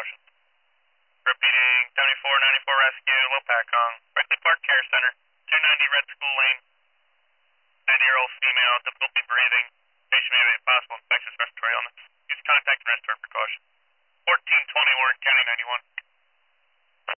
caution. Repeating, 7494 Rescue, Lopakong, Berkeley Park Care Center, 290 Red School Lane, 90-year-old female, difficulty breathing, patient may have a possible infectious respiratory illness. Use contact and restore